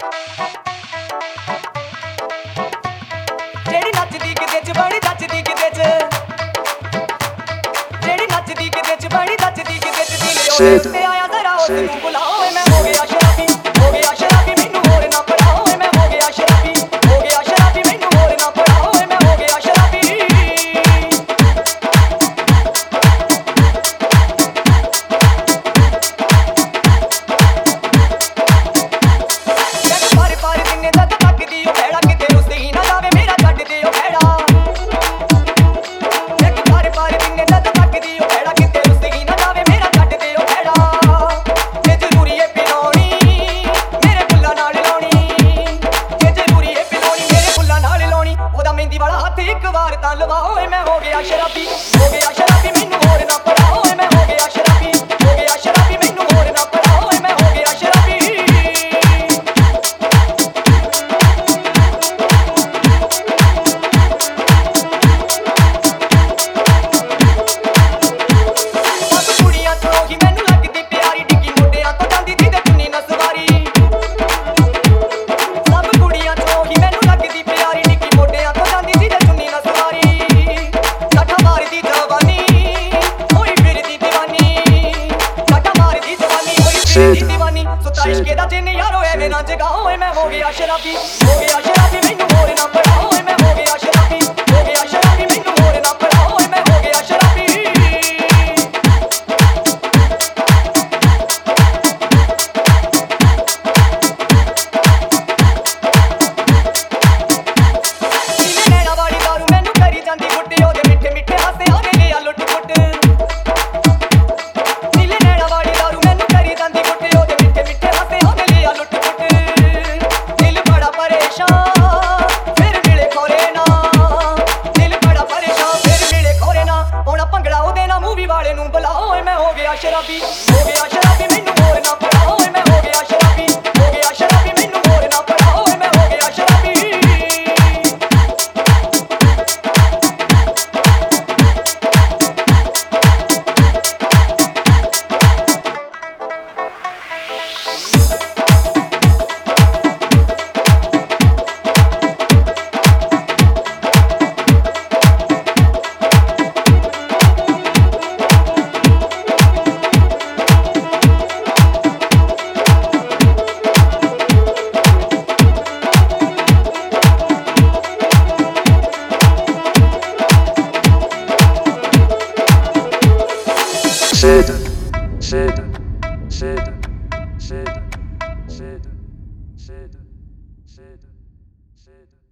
ਜਿਹੜੀ ਨੱਚਦੀ ਕਿਤੇ ਚ ਬੜੀ ਨੱਚਦੀ ਕਿਤੇ ਚ, ਜਿਹੜੀ ਨੱਚਦੀ ਕਿਤੇ ਚ ਬੜੀ ਨੱਚਦੀ ਕਿਤੇ ਚ, ਦਿਲ ਉੱਤੇ ਆਇਆ ਜ਼ਰਾ ਉਸ ਨੂੰ ਬੁਲਾਓ। ਮੈਂ ਹੋ ਗਿਆ ਸ਼ਰਾਬੀ, ਹੋ ਗਿਆ ਸ਼ਰਾਬੀ, ਮੈਨੂੰ ਹੋਰ ਨਾ ਪੜਾਓ। ਮੈਂ ਹੋ ਗਿਆ ਸ਼ਰਾਬੀ, ਹੋ ਗਿਆ ਸ਼ਰਾਬੀ, ਮੈਨੂੰ ਹੋਰ ਨਾ ਪੜਾਓ। ਮੈਂ ਹੋ ਗਿਆ ਸ਼ਰਾਬੀ। ਪਰ ਦਿਨੇ ਜਦ ਤੱਕਦੀ ਉਹ ਭੈੜਾ, ਕਿਤੇ ਰੁੱਸਦੀ ਹੀ ਨਾ ਜਾਵੇ ਮੇਰਾ ਛੱਡ ਦੇ ਉਹ ਭੈੜਾ। ਪਰ ਦਿਨੇ ਜਦ ਤੱਕਦੀ ਉਹ ਭੈੜਾ, ਕਿਤੇ ਰੁੱਸਦੀ ਹੀ ਨਾ ਜਾਵੇ ਮੇਰਾ ਛੱਡ ਦੇ ਉਹ ਭੈੜਾ। ਜੇ ਜ਼ਰੂਰੀ ਏ ਪਿਲਾਉਣੀ ਮੇਰੇ ਫੁੱਲਾਂ ਨਾਲ ਲਾਉਣੀ, ਜੇ ਜ਼ਰੂਰੀ ਏ ਪਿਲਾਉਣੀ ਮੇਰੇ ਫੁੱਲਾਂ ਨਾਲ ਲਾਉਣੀ, ਉਹਦਾ ਮਹਿੰਦੀ ਵਾਲਾ ਹੱਥ ਇੱਕ ਵਾਰ ਤਾਂ ਲਵਾਓ। ਮੈਂ ਹੋ ਗਿਆ ਸ਼ਰਾਬੀ, ਹੋ ਗਿਆ ਸ਼ਰਾਬੀ, ਮੈਨੂੰ ਹੋਰ ਨਾ ਪੜਾਓ। ਮੈਂ ਹੋ ਗਿਆ ਸ਼ਰਾਬੀ, ਹੋ ਗਿਆ ਸ਼ਰਾਬੀ, ਮੈਨੂੰ ਹੋਰ ਨਾ ਪੜਾਓ। ਮੈਂ ਹੋ ਗਿਆ ਸ਼ਰਾਬੀ। दीवानी सुता इश्क दा जिन यारो एवें ना जगाओ। मैं हो गया शराबी, हो गया शराबी, मैनू होर ना पढ़ाओ। मैं हो गया शराबी, हो गया शराबी, मैनू होर ना पढ़ाओ। मैं हो गया शराबी। नीले नैना वाली दारू मैनू करी जांदी गुट्टी, ओदे मिठे मिठे हासे आवे लिया लुट पुट। नीले नैना वाली दारू मैनू करी जांदी गुट्टी, ओदे मिठे मिठे हासे आवे लिया लुट पुट। दिल बड़ा परेशान फिर मिले खोरे ना, दिल बड़ा परेशान फिर मिले खोरे ना, होना भंगड़ा ओदे ना मूवी वाले नू बुलाओ। मैं हो गया शराबी, हो गया शराबी, मैनू होर ना पढ़ाओ। मैं हो गया शराबी, हो गया शराबी, मैनू होर ना पढ़ाओ। मैं हो गया शराबी। Sid, Sid, Sid, Sid, Sid, Sid, Sid, Sid.